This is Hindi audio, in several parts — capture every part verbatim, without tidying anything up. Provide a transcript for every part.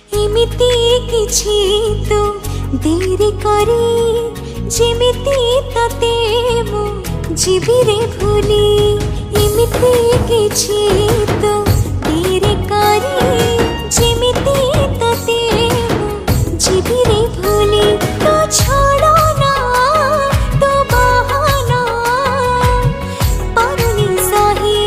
एमिति किछि तो देरी करी जेमिति तते मु जीवी रे भूली एमिति किछि तो देरी करी जेमिति तते मु जीवी रे भूली तो छोड़ो ना तो बहाना परुनी सही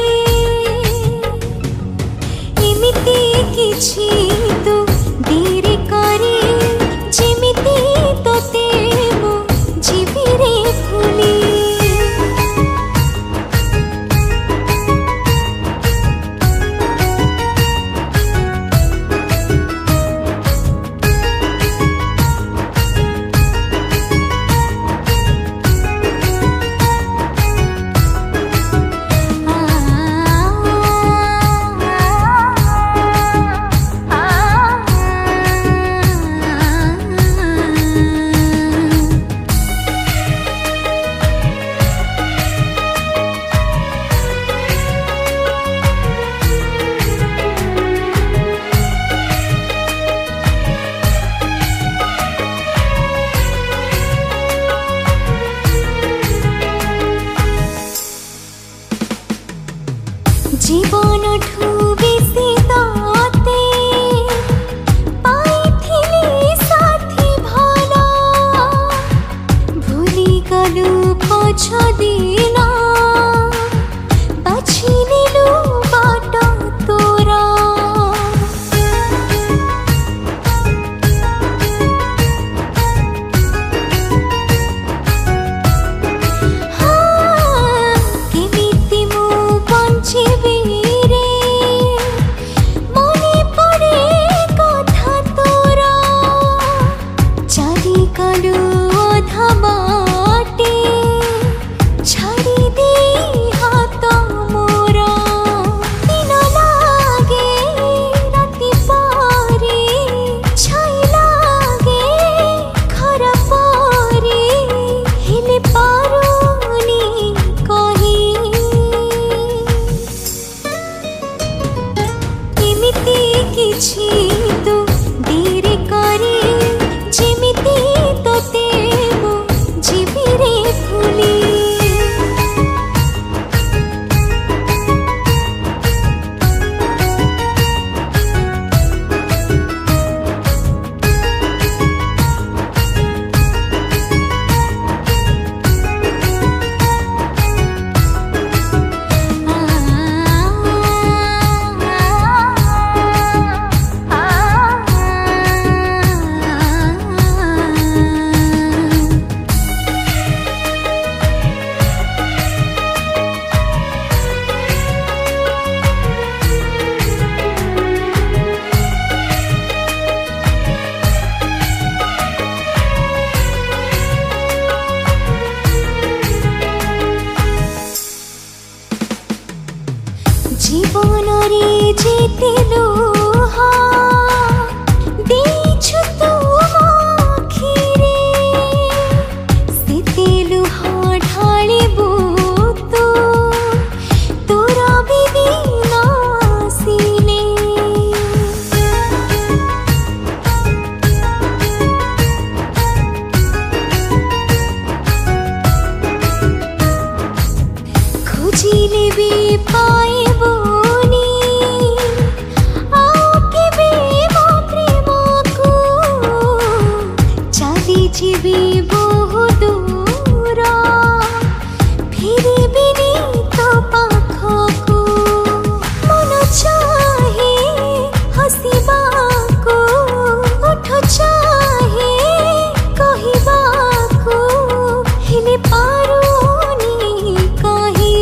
एमिति किछि तो देरी करी जेमिति तते मु जीवी रे भूली जीवन ठू बेसी ताते पाइथिली साथी भला भूली गलु पछ दिना बाछि निलु बाट तोरा हाँ केमिति मु बंचिबी किछि तो देरी करी जेमिति तते मु जीवी रे भूली जीवन रे जेते लोहा देछु तुम आखिरे सेते लोहा ढालिबु तो तोरा बिना सिले खोजिले भी पाइबो जीवी बहु दूर फिर बिनी तो पाखको मन चाहे हसीबा को उठ चाहे कहबा को हेले पारुनी कही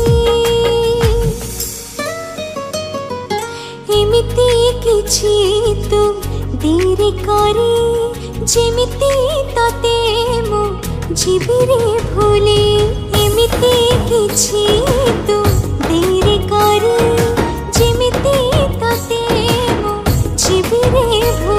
एमिति किछि तू देरी करी जेमिति तते मु जीवी रे भूली एमिति किछि तू देरी करी जेमिति तते मु जीवी रे भूली।